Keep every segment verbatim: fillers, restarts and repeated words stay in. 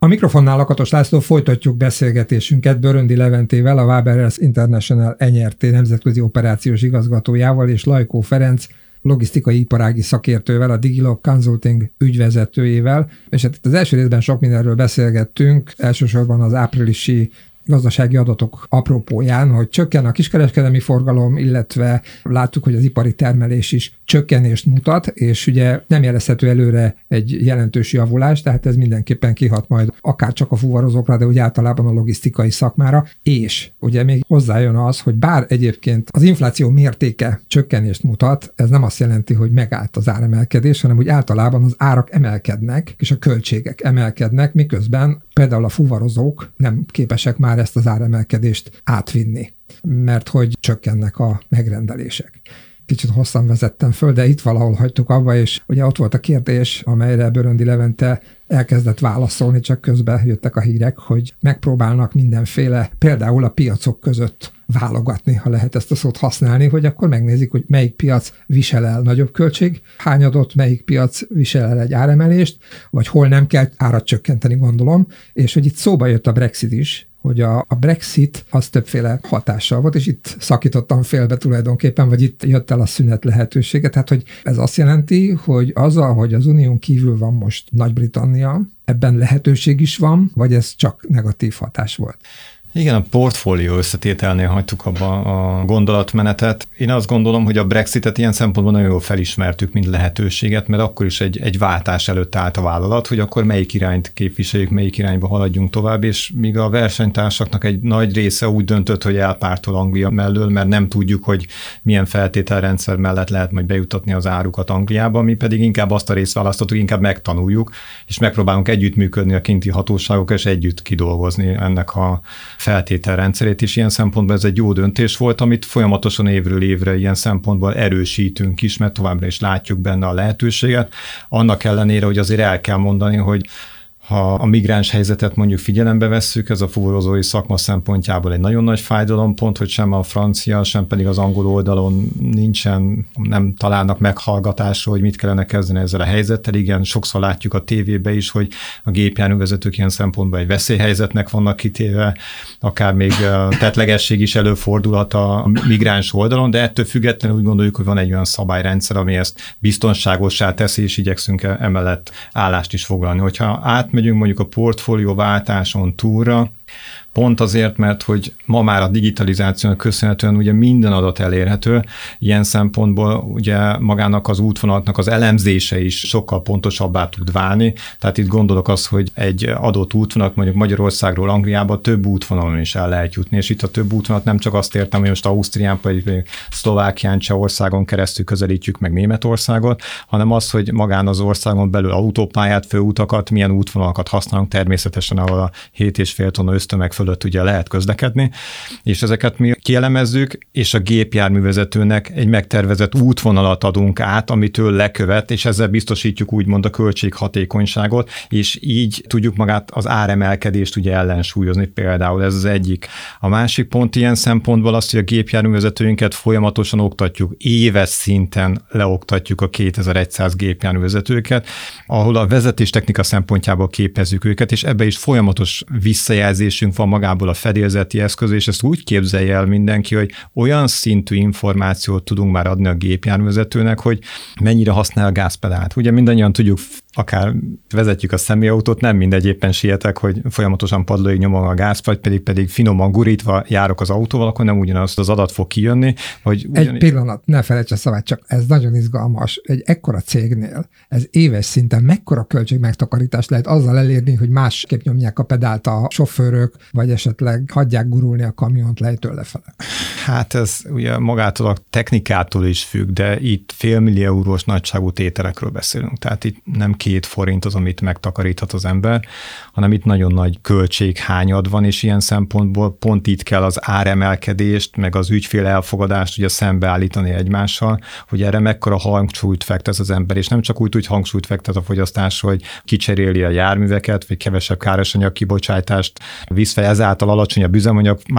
A mikrofonnál Lakatos László, folytatjuk beszélgetésünket Böröndi Leventével, a Waberers International en er té nemzetközi operációs igazgatójával, és Lajkó Ferenc logisztikai iparági szakértővel, a Digilog Consulting ügyvezetőjével. És hát itt az első részben sok mindenről beszélgettünk, elsősorban az áprilisi gazdasági adatok apropóján, hogy csökken a kiskereskedelmi forgalom, illetve láttuk, hogy az ipari termelés is csökkenést mutat, és ugye nem jelezhető előre egy jelentős javulás, tehát ez mindenképpen kihat majd akár csak a fuvarozókra, de úgy általában a logisztikai szakmára, és ugye még hozzájön az, hogy bár egyébként az infláció mértéke csökkenést mutat, ez nem azt jelenti, hogy megállt az áremelkedés, hanem hogy általában az árak emelkednek, és a költségek emelkednek, miközben például a fuvarozók nem képesek már ezt az áremelkedést átvinni, mert hogy csökkennek a megrendelések. Kicsit hosszan vezettem föl, de itt valahol hagytuk abba, és ugye ott volt a kérdés, amelyre Böröndi Levente elkezdett válaszolni, csak közben jöttek a hírek, hogy megpróbálnak mindenféle, például a piacok között válogatni, ha lehet ezt a szót használni, hogy akkor megnézik, hogy melyik piac visel el nagyobb költség hányadot, melyik piac visel el egy áremelést, vagy hol nem kell árat csökkenteni, gondolom, és hogy itt szóba jött a Brexit is, hogy a, a Brexit az többféle hatással volt, és itt szakítottam félbe tulajdonképpen, vagy itt jött el a szünet lehetősége. Tehát, hogy ez azt jelenti, hogy azzal, hogy az unión kívül van most Nagy-Britannia, ebben lehetőség is van, vagy ez csak negatív hatás volt? Igen, a portfólió összetételnél hagytuk abba a gondolatmenetet. Én azt gondolom, hogy a Brexitet ilyen szempontból nagyon jól felismertük, mint lehetőséget, mert akkor is egy, egy váltás előtt állt a vállalat, hogy akkor melyik irányt képviseljük, melyik irányba haladjunk tovább, és míg a versenytársaknak egy nagy része úgy döntött, hogy elpártol Anglia mellől, mert nem tudjuk, hogy milyen feltételrendszer mellett lehet majd bejutatni az árukat Angliába, mi pedig inkább azt a részt választottuk, inkább megtanuljuk, és megpróbálunk együttműködni a kinti hatóságokkal, és együtt kidolgozni ennek a feltételrendszerét is. Ilyen szempontból ez egy jó döntés volt, amit folyamatosan évről évre ilyen szempontból erősítünk is, mert továbbra is látjuk benne a lehetőséget. Annak ellenére, hogy azért el kell mondani, hogy ha a migráns helyzetet mondjuk figyelembe vesszük, ez a fuvarozói szakma szempontjából egy nagyon nagy fájdalompont, hogy sem a francia, sem pedig az angol oldalon nincsen, nem találnak meghallgatásra, hogy mit kellene kezdeni ezzel a helyzettel. Igen, sokszor látjuk a tévébe is, hogy a gépjárművezetők ilyen szempontból egy veszélyhelyzetnek vannak kitéve, akár még tettlegesség is előfordulhat a migráns oldalon, de ettől függetlenül úgy gondoljuk, hogy van egy olyan szabályrendszer, ami ezt biztonságossá teszi, és igyekszünk emellett állást is foglalni. Hogyha át megyünk mondjuk a portfólióváltáson túlra, pont azért, mert hogy ma már a digitalizációnak köszönhetően ugye minden adat elérhető, ilyen szempontból ugye magának az útvonalnak az elemzése is sokkal pontosabbá tud válni, tehát itt gondolok az, hogy egy adott útvonalat mondjuk Magyarországról Angliába több útvonalon is el lehet jutni, és itt a több útvonalat nem csak azt értem, hogy most Ausztrián, vagy Szlovákián, Csehországon keresztül közelítjük meg Németországot, hanem az, hogy magán az országon belül autópályát, főutakat, milyen útvonalakat használunk, természetesen ahol a hét és fél tonna ösztömeg fölött ugye lehet közlekedni, és ezeket mi kielemezzük, és a gépjárművezetőnek egy megtervezett útvonalat adunk át, amitől lekövet, és ezzel biztosítjuk úgymond a költséghatékonyságot, és így tudjuk magát az áremelkedést ugye ellensúlyozni például, ez az egyik. A másik pont ilyen szempontból az, hogy a gépjárművezetőinket folyamatosan oktatjuk, éves szinten leoktatjuk a kétezer-száz gépjárművezetőket, ahol a vezetéstechnika szempontjából képezzük őket, és ebbe is folyamatos visszajelzésünk van magából a fedélzeti eszköz, és ezt úgy képzelje el mindenki, hogy olyan szintű információt tudunk már adni a gépjárművezetőnek, hogy mennyire használ a gázpedált. Ugye mindannyian tudjuk, akár vezetjük a személyautót, nem mindegy, éppen sietek, hogy folyamatosan padlóig nyomom a gázt, vagy pedig, pedig finoman gurítva járok az autóval, akkor nem ugyanaz az adat fog kijönni. Hogy ugyan... Egy pillanat, ne felejts a szavát, csak ez nagyon izgalmas. Egy ekkora cégnél ez éves szinten mekkora költségmegtakarítást lehet azzal elérni, hogy másképp nyomják a pedált a sofőrök, vagy esetleg hagyják gurulni a kamiont lejtől lefele? Hát ez ugye magától a technikától is függ, de itt félmillió eurós nagyságú tételekről beszélünk. Tehát itt nem két forint az, amit megtakaríthat az ember, hanem itt nagyon nagy költséghányad van, és ilyen szempontból pont itt kell az áremelkedést, meg az ügyfél elfogadást ugye szembeállítani egymással, hogy erre mekkora hangsúlyt fektet az ember, és nem csak úgy, hogy hangsúlyt fektet a fogyasztásra, hogy kicseréli a járműveket, vagy kevesebb károsanyag kibocsátást visz fel, ezáltal alacsonyabb üzemanyag, mármint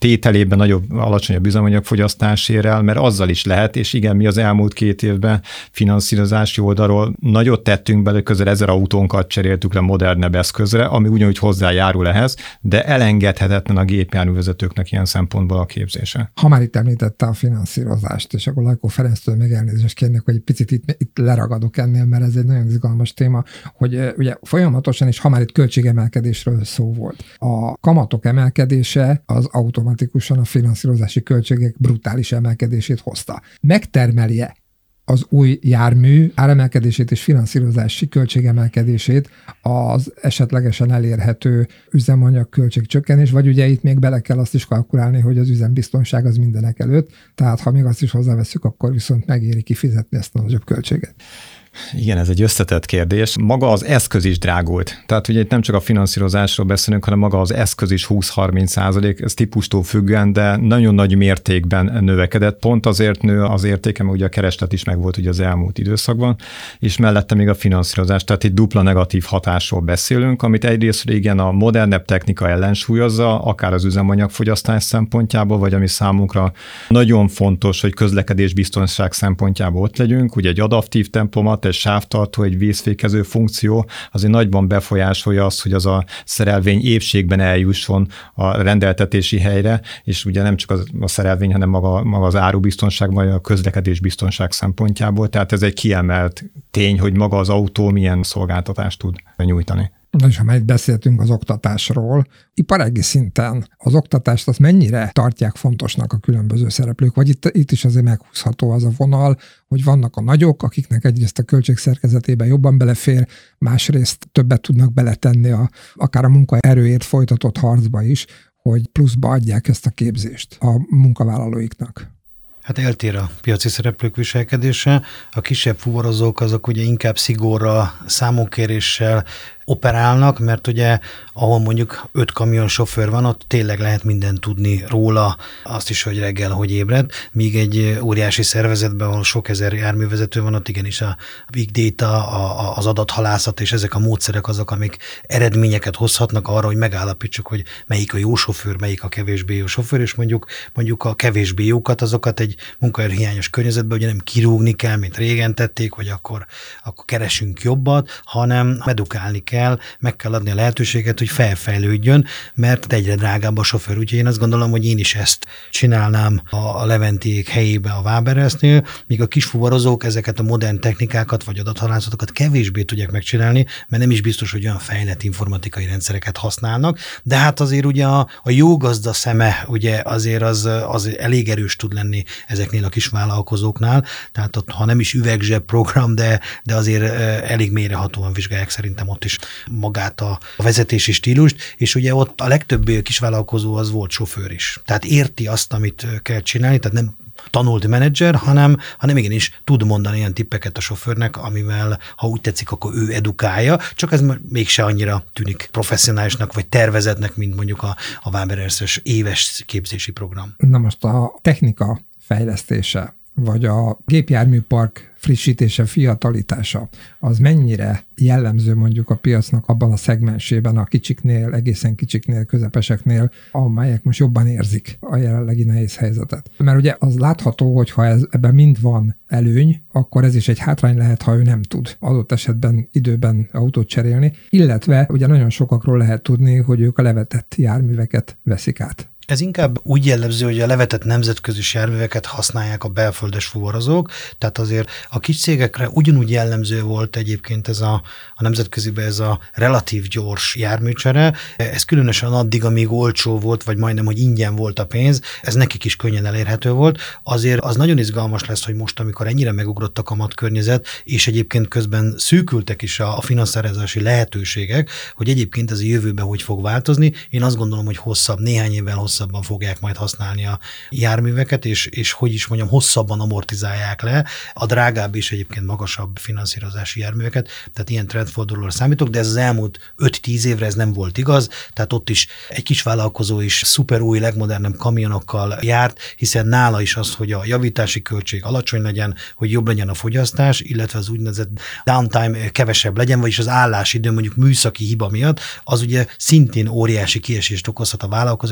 tételében nagyobb, alacsonyabb üzemanyagfogyasztás ér el, mert azzal is lehet, és igen, mi az elmúlt két évben finanszírozási oldalról nagyot tettünk bele, közel ezer autónkat cseréltük le modernebb eszközre, ami ugyanúgy hozzájárul ehhez, de elengedhetetlen a gépjárművezetőknek ilyen szempontból a képzése. Ha már itt említette a finanszírozást, és akkor Lajkó Ferenctől meg elnézést kérnék, hogy egy picit itt, itt leragadok ennél, mert ez egy nagyon izgalmas téma, hogy ugye folyamatosan, és ha már itt költségemelkedésről szó volt. A kamatok emelkedése az automatikusan a finanszírozási költségek brutális emelkedését hozta. Megtermelje az új jármű áremelkedését és finanszírozási költségemelkedését az esetlegesen elérhető üzemanyag költségcsökkenés, vagy ugye itt még bele kell azt is kalkulálni, hogy az üzembiztonság az mindenek előtt, tehát ha még azt is hozzáveszünk, akkor viszont megéri kifizetni ezt a nagyobb költséget. Igen, ez egy összetett kérdés. Maga az eszköz is drágult. Tehát ugye itt nem csak a finanszírozásról beszélünk, hanem maga az eszköz is húsz-harminc százalék, ez típustól függően, de nagyon nagy mértékben növekedett. Pont azért nő az értéke, mert ugye a kereslet is megvolt ugye az elmúlt időszakban, és mellette még a finanszírozás. Tehát itt dupla negatív hatásról beszélünk, amit egyrészt igen a modernebb technika ellensúlyozza, akár az üzemanyagfogyasztás szempontjából, vagy ami számunkra nagyon fontos, hogy közlekedésbiztonság szempontjából ott legyünk, ugye egy adaptív tempomat, egy sávtartó, egy vízfékező funkció azért nagyban befolyásolja azt, hogy az a szerelvény épségben eljusson a rendeltetési helyre, és ugye nem csak az, a szerelvény, hanem maga, maga az árubiztonság, vagy a közlekedésbiztonság szempontjából. Tehát ez egy kiemelt tény, hogy maga az autó milyen szolgáltatást tud nyújtani. Na és ha már itt beszéltünk az oktatásról, iparági szinten az oktatást azt mennyire tartják fontosnak a különböző szereplők, vagy itt, itt is azért meghúzható az a vonal, hogy vannak a nagyok, akiknek egyrészt a költségszerkezetében jobban belefér, másrészt többet tudnak beletenni a, akár a munkaerőért folytatott harcba is, hogy pluszba adják ezt a képzést a munkavállalóiknak. Hát eltér a piaci szereplők viselkedése. A kisebb fuvarozók azok ugye inkább szigorra, számonkéréssel operálnak, mert ugye ahol mondjuk öt kamionsofőr van, ott tényleg lehet mindent tudni róla, azt is, hogy reggel hogy ébred, míg egy óriási szervezetben, ahol sok ezer járművezető van, ott igenis a big data, a, az adathalászat és ezek a módszerek azok, amik eredményeket hozhatnak arra, hogy megállapítsuk, hogy melyik a jó sofőr, melyik a kevésbé jó sofőr, és mondjuk, mondjuk a kevésbé jókat, azokat egy munkaerőhiányos környezetben ugye nem kirúgni kell, mint régen tették, hogy akkor, akkor keresünk jobbat, hanem edukálni kell, kell, meg kell adni a lehetőséget, hogy felfejlődjön, mert egyre drágább a sofőr. Úgyhogy én azt gondolom, hogy én is ezt csinálnám a Leventiék helyébe a Waberersznél, míg a kisfuvarozók ezeket a modern technikákat vagy adathalászatokat kevésbé tudják megcsinálni, mert nem is biztos, hogy olyan fejlett informatikai rendszereket használnak, de hát azért ugye a, a jó gazda szeme ugye azért az, az elég erős tud lenni ezeknél a kis vállalkozóknál, tehát ott, ha nem is üvegzseb program, de, de azért elég mélyrehatóan vizsgálják szerintem ott is magát a vezetési stílust, és ugye ott a legtöbb kisvállalkozó az volt sofőr is. Tehát érti azt, amit kell csinálni, tehát nem tanult menedzser, hanem, hanem igenis tud mondani ilyen tippeket a sofőrnek, amivel, ha úgy tetszik, akkor ő edukálja, csak ez mégse annyira tűnik professzionálisnak, vagy tervezetnek, mint mondjuk a, a Waberers éves képzési program. Na most a technika fejlesztése, vagy a gépjárműpark frissítése, fiatalítása, az mennyire jellemző mondjuk a piacnak abban a szegmensében, a kicsiknél, egészen kicsiknél, közepeseknél, amelyek most jobban érzik a jelenlegi nehéz helyzetet. Mert ugye az látható, hogy ha ez, ebben mind van előny, akkor ez is egy hátrány lehet, ha ő nem tud adott esetben időben autót cserélni, illetve ugye nagyon sokakról lehet tudni, hogy ők a levetett járműveket veszik át. Ez inkább úgy jellemző, hogy a levetett nemzetközi járműveket használják a belföldes fuvarozók, tehát azért a kis cégekre ugyanúgy jellemző volt egyébként ez a, a nemzetköziben ez a relatív gyors járműcsere. Ez különösen addig, amíg olcsó volt, vagy majdnem, hogy ingyen volt a pénz, ez nekik is könnyen elérhető volt. Azért az nagyon izgalmas lesz, hogy most, amikor ennyire megugrott a kamatkörnyezet, és egyébként közben szűkültek is a, a finanszírozási lehetőségek, hogy egyébként ez a jövőben hogy fog változni. Én azt gondolom, hogy hosszabb, néhány évvel hosszabb hosszabban fogják majd használni a járműveket, és, és hogy is mondjam, hosszabban amortizálják le a drágább és egyébként magasabb finanszírozási járműveket, tehát ilyen trendfordulóra számítok, de ez az elmúlt öt-tíz évre ez nem volt igaz, tehát ott is egy kis vállalkozó is szuper új, legmodernebb kamionokkal járt, hiszen nála is az, hogy a javítási költség alacsony legyen, hogy jobb legyen a fogyasztás, illetve az úgynevezett downtime kevesebb legyen, vagyis az állásidő mondjuk műszaki hiba miatt, az ugye szintén óriási kiesést okozhat a vállalkozásnak, ha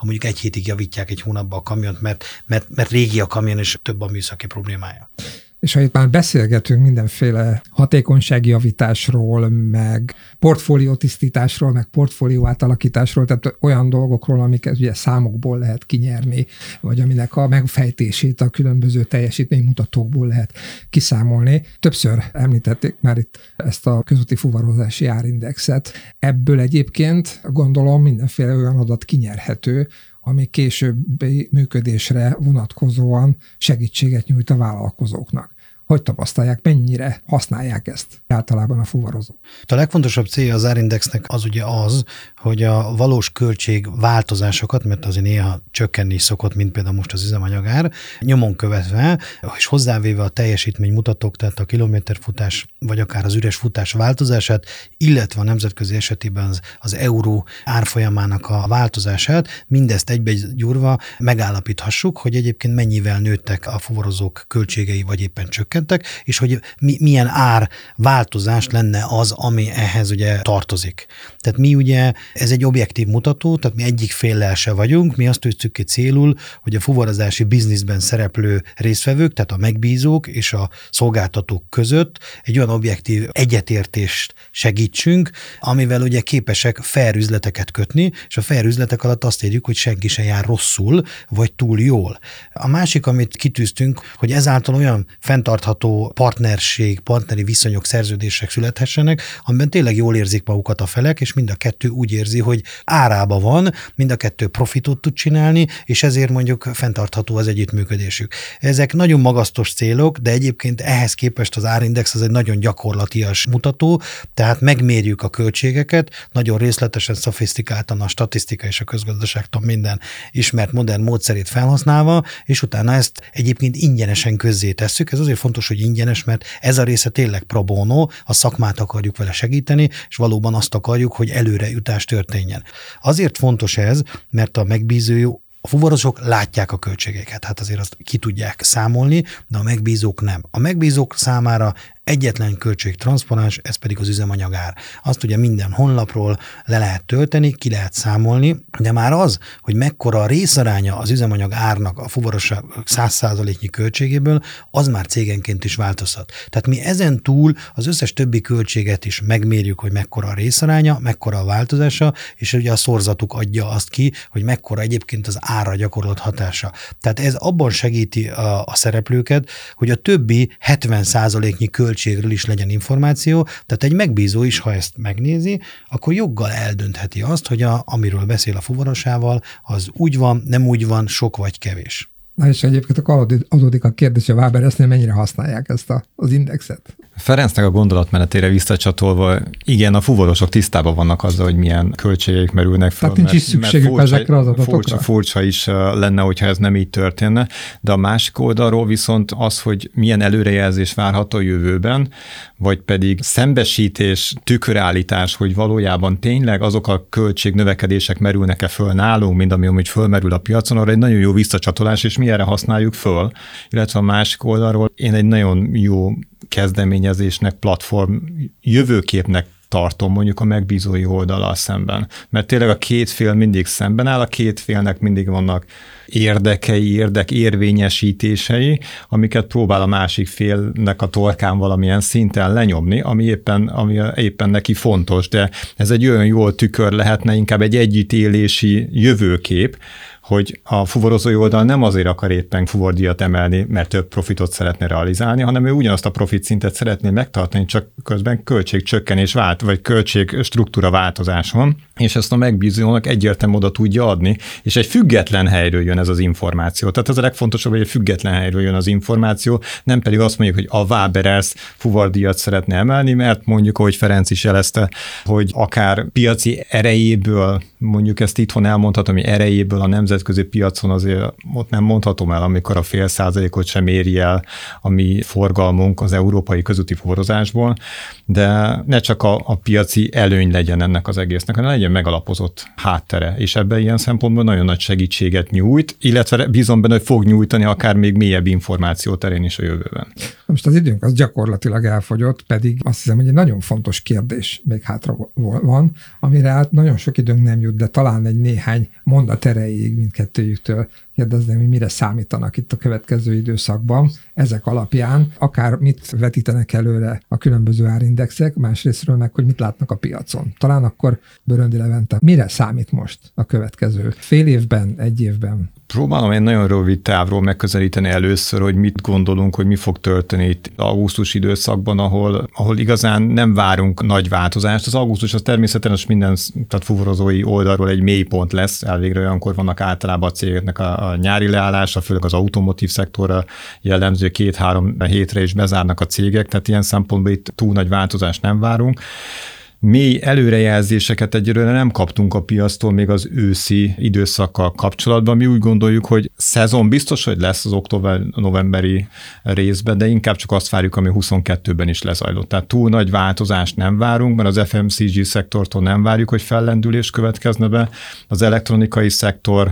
ha mondjuk egy hétig javítják egy hónapban a kamiont, mert, mert, mert régi a kamion, és több a műszaki problémája. És ha itt már beszélgetünk mindenféle hatékonysági javításról, meg portfóliótisztításról, meg portfólió átalakításról, tehát olyan dolgokról, amiket ugye számokból lehet kinyerni, vagy aminek a megfejtését a különböző teljesítménymutatókból lehet kiszámolni. Többször említették már itt ezt a közúti fuvarozási árindexet. Ebből egyébként gondolom mindenféle olyan adat kinyerhető, ami későbbi működésre vonatkozóan segítséget nyújt a vállalkozóknak. Hogy tapasztalják, mennyire használják ezt általában a fuvarozók? A legfontosabb célja az árindexnek az ugye az, hogy a valós költség változásokat, mert azért néha csökkenni szokott, mint például most az üzemanyagár, nyomon követve, és hozzávéve a teljesítménymutatók, tehát a kilométerfutás, vagy akár az üres futás változását, illetve a nemzetközi esetében az, az euró árfolyamának a változását, mindezt egybe gyúrva megállapíthassuk, hogy egyébként mennyivel nőttek a fuvarozók költségei, vagy éppen csökkentek, és hogy mi, milyen ár változás lenne az, ami ehhez ugye tartozik. Tehát mi ugye, ez egy objektív mutató, tehát mi egyik féllel se vagyunk, mi azt tűztük ki célul, hogy a fuvarozási bizniszben szereplő résztvevők, tehát a megbízók és a szolgáltatók között egy olyan objektív egyetértést segítsünk, amivel ugye képesek fair üzleteket kötni, és a fair üzletek alatt azt érjük, hogy senki se jár rosszul, vagy túl jól. A másik, amit kitűztünk, hogy ezáltal olyan fenntartható partnerség, partneri viszonyok, szerződések születhessenek, amiben tényleg jól érzik magukat a felek, és mind a kettő úgy érzi, hogy árába van, mind a kettő profitot tud csinálni, és ezért mondjuk fenntartható az együttműködésük. Ezek nagyon magasztos célok, de egyébként ehhez képest az árindex az egy nagyon gyakorlatias mutató, tehát megmérjük a költségeket, nagyon részletesen, szofisztikáltan a statisztika és a közgazdaságtan minden ismert modern módszerét felhasználva, és utána ezt egyébként ingyenesen közzé tesszük. Ez azért fontos, hogy ingyenes, mert ez a része tényleg pro bono, a szakmát akarjuk vele segíteni, és valóban azt akarjuk, hogy előrejutás történjen. Azért fontos ez, mert a megbízó A fuvarozók látják a költségeket, hát azért azt ki tudják számolni, de a megbízók nem. A megbízók számára egyetlen költség transzponens, ez pedig az üzemanyagár. Azt ugye minden honlapról le lehet tölteni, ki lehet számolni, de már az, hogy mekkora a részaránya az üzemanyag árnak a fuvarosság száz százaléknyi költségéből, az már cégenként is változhat. Tehát mi ezen túl az összes többi költséget is megmérjük, hogy mekkora a részaránya, mekkora a változása, és ugye a szorzatuk adja azt ki, hogy mekkora egyébként az ára gyakorolt hatása. Tehát ez abban segíti a, a szereplőket, hogy a többi hetven százaléknyi költség költségről is legyen információ, tehát egy megbízó is, ha ezt megnézi, akkor joggal eldöntheti azt, hogy a, amiről beszél a fuvarosával, az úgy van, nem úgy van, sok vagy kevés. Na és egyébként akkor adódik a kérdés, hogy a Waberernél mennyire használják ezt a, az indexet? Ferencnek a gondolatmenetére visszacsatolva, igen, a fuvarosok tisztában vannak azzal, hogy milyen költségek merülnek fel. Tehát nincs is szükségük furcsa, ezekre az adatokra. Furcsa, furcsa is lenne, hogyha ez nem így történne, de a másik oldalról viszont az, hogy milyen előrejelzés várható a jövőben, vagy pedig szembesítés, tükörállítás, hogy valójában tényleg azok a költségnövekedések merülnek-e föl nálunk, mint ami amúgy fölmerül a piacon, arra egy nagyon jó visszacsatolás, és mi erre használjuk föl. Illetve a másik oldalról én egy nagyon jó kezdeményezésnek, platform, jövőképnek tartom mondjuk a megbízói oldallal szemben. Mert tényleg a két fél mindig szemben áll, a két félnek mindig vannak érdekei, érdekérvényesítései, amiket próbál a másik félnek a torkán valamilyen szinten lenyomni, ami éppen, ami éppen neki fontos, de ez egy olyan jól tükör lehetne, inkább egy együttélési jövőkép, hogy a fuvarozói oldal nem azért akar éppen fuvardíjat emelni, mert több profitot szeretne realizálni, hanem ő ugyanazt a profit szintet szeretné megtartani, csak közben költségcsökkenés vált, vagy költségstruktúra változás van, és ezt a megbízónak egyértelműen oda tudja adni, és egy független helyről jön ez az információ. Tehát ez a legfontosabb, hogy egy független helyről jön az információ, nem pedig azt mondjuk, hogy a Waberers fuvardíjat szeretne emelni, mert mondjuk, ahogy Ferenc is jelezte, hogy akár piaci erejéből, mondjuk ezt itthon elmondhatom, hogy erejéből a nemzet nemzetközi piacon azért ott nem mondhatom el, amikor a fél százalékot sem éri el a mi forgalmunk az európai közúti fuvarozásból, de ne csak a, a piaci előny legyen ennek az egésznek, hanem legyen megalapozott háttere, és ebben ilyen szempontból nagyon nagy segítséget nyújt, illetve bízom benne, hogy fog nyújtani akár még mélyebb információ terén is a jövőben. Most az időnk az gyakorlatilag elfogyott, pedig azt hiszem, hogy egy nagyon fontos kérdés még hátra van, amire hát nagyon sok időnk nem jut, de talán egy néhány mondat erejéig mindkettőjüktől kérdezném, hogy mire számítanak itt a következő időszakban. Ezek alapján akár mit vetítenek előre a különböző árindexek, másrésztről meg, hogy mit látnak a piacon. Talán akkor Böröndi Levente, mire számít most a következő fél évben, egy évben? Próbálom egy nagyon rövid távról megközelíteni először, hogy mit gondolunk, hogy mi fog történni itt augusztus időszakban, ahol, ahol igazán nem várunk nagy változást. Az augusztus az természetesen minden, tehát fuvarozói oldalról egy mélypont lesz, elvégre olyankor vannak általában a cégeknek a, a nyári leállása, főleg az automotív szektorra jellemző két-három hétre is bezárnak a cégek, tehát ilyen szempontból itt túl nagy változást nem várunk. Mély előrejelzéseket egyelőre nem kaptunk a piactól még az őszi időszakkal kapcsolatban. Mi úgy gondoljuk, hogy szezon biztos, hogy lesz az október-novemberi részben, de inkább csak azt várjuk, ami huszonkettőben is lezajlott. Tehát túl nagy változást nem várunk, mert az ef em cé gé szektortól nem várjuk, hogy fellendülés következne be. Az elektronikai szektor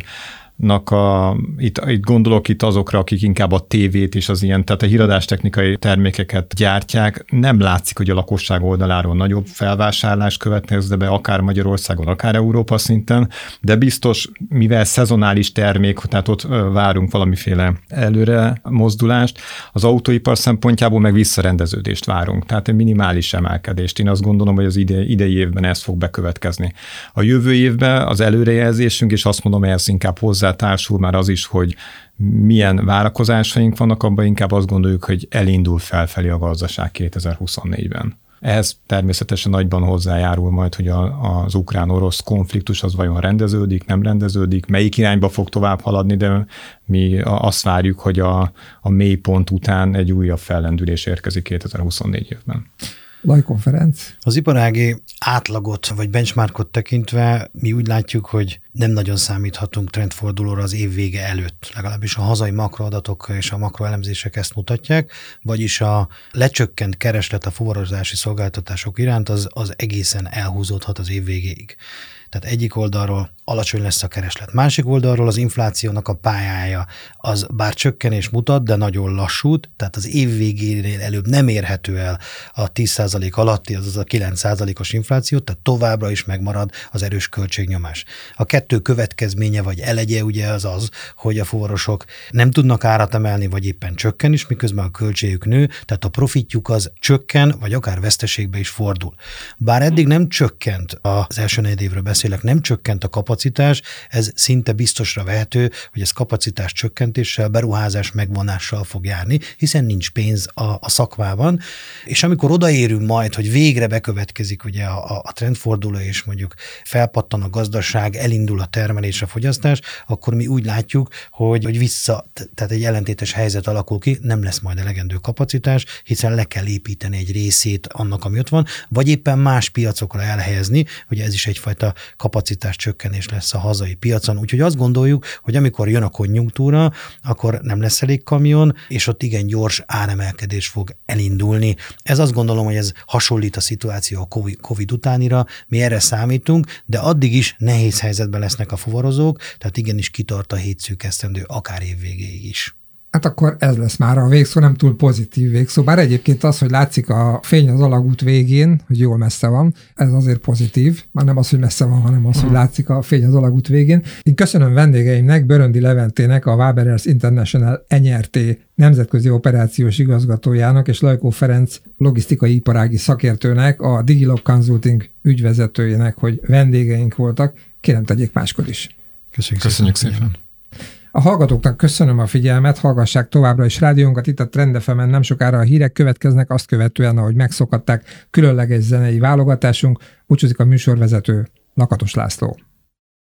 A, itt, itt gondolok itt azokra, akik inkább a tévét és az ilyen, tehát a híradástechnikai termékeket gyártják. Nem látszik, hogy a lakosság oldaláról nagyobb felvásárlás következne be, akár Magyarországon, akár Európa szinten, de biztos, mivel szezonális termék, tehát ott várunk valamiféle előre mozdulást, az autóipar szempontjából meg visszarendeződést várunk, tehát egy minimális emelkedést. Én azt gondolom, hogy az ide, idei évben ez fog bekövetkezni. A jövő évben az előrejelzésünk, és azt mondom, hogy ez inkább hozzá társul már az is, hogy milyen várakozásaink vannak, abban inkább azt gondoljuk, hogy elindul felfelé a gazdaság kétezer-huszonnégyben. Ehhez természetesen nagyban hozzájárul majd, hogy a, az ukrán-orosz konfliktus az vajon rendeződik, nem rendeződik, melyik irányba fog tovább haladni, de mi azt várjuk, hogy a, a mélypont után egy újabb fellendülés érkezik kétezer-huszonnégy évben. Lajkó Ferenc. Az iparági átlagot vagy benchmarkot tekintve mi úgy látjuk, hogy nem nagyon számíthatunk trendfordulóra az év vége előtt. Legalábbis a hazai makroadatok és a makroelemzések ezt mutatják, vagyis a lecsökkent kereslet a fuvarozási szolgáltatások iránt az, az egészen elhúzódhat az év végéig. Tehát egyik oldalról alacsony lesz a kereslet. Másik oldalról az inflációnak a pályája az bár csökkenés mutat, de nagyon lassút, tehát az év végénél előbb nem érhető el a tíz százalék alatti, azaz a kilenc százalékos infláció, tehát továbbra is megmarad az erős költségnyomás. A kettő következménye vagy elegye ugye az az, hogy a fuvarosok nem tudnak árat emelni, vagy éppen csökken is, miközben a költségük nő, tehát a profitjuk az csökken, vagy akár veszteségbe is fordul. Bár eddig nem csökkent, az első negyedévről beszélek, nem csökkent a kapacitás, ez szinte biztosra vehető, hogy ez kapacitás csökkentéssel, beruházás megvonással fog járni, hiszen nincs pénz a, a szakmában, és amikor odaérünk majd, hogy végre bekövetkezik ugye a, a trendforduló, és mondjuk felpattan a gazdaság, elindul a termelés, a fogyasztás, akkor mi úgy látjuk, hogy, hogy vissza, tehát egy ellentétes helyzet alakul ki, nem lesz majd elegendő kapacitás, hiszen le kell építeni egy részét annak, ami ott van, vagy éppen más piacokra elhelyezni, hogy ez is egyfajta kapacitás csökkenés lesz a hazai piacon. Úgyhogy azt gondoljuk, hogy amikor jön a konjunktúra, akkor nem lesz elég kamion, és ott igen gyors áremelkedés fog elindulni. Ez azt gondolom, hogy ez hasonlít a szituáció a Covid utánira, mi erre számítunk, de addig is nehéz helyzetben lesznek a fuvarozók, tehát igenis kitart a hét szűk esztendő, akár év végéig is. Hát akkor ez lesz már a végszó, nem túl pozitív végszó. Bár egyébként az, hogy látszik a fény az alagút végén, hogy jól messze van, ez azért pozitív. Már nem az, hogy messze van, hanem az, hogy látszik a fény az alagút végén. Én köszönöm vendégeimnek, Böröndi Leventének, a Waberers International en er té nemzetközi operációs igazgatójának, és Lajkó Ferenc logisztikai iparági szakértőnek, a Digilog Consulting ügyvezetőjének, hogy vendégeink voltak. Kérem, tegyék máskor is. Köszönjük, Köszönjük szépen. szépen. A hallgatóknak köszönöm a figyelmet, hallgassák továbbra is rádiónkat, itt a Trend ef emen nem sokára a hírek következnek, azt követően, ahogy megszokhatták, különleges zenei válogatásunk, búcsúzik a műsorvezető, Lakatos László.